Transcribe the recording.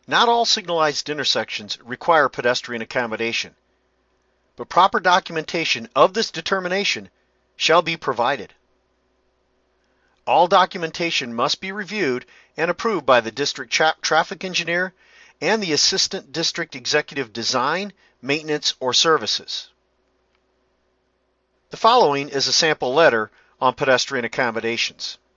Not all signalized intersections require pedestrian accommodation, but proper documentation of this determination shall be provided. All documentation must be reviewed and approved by the district traffic engineer and the assistant district executive design, maintenance, or services. The following is a sample letter on pedestrian accommodations.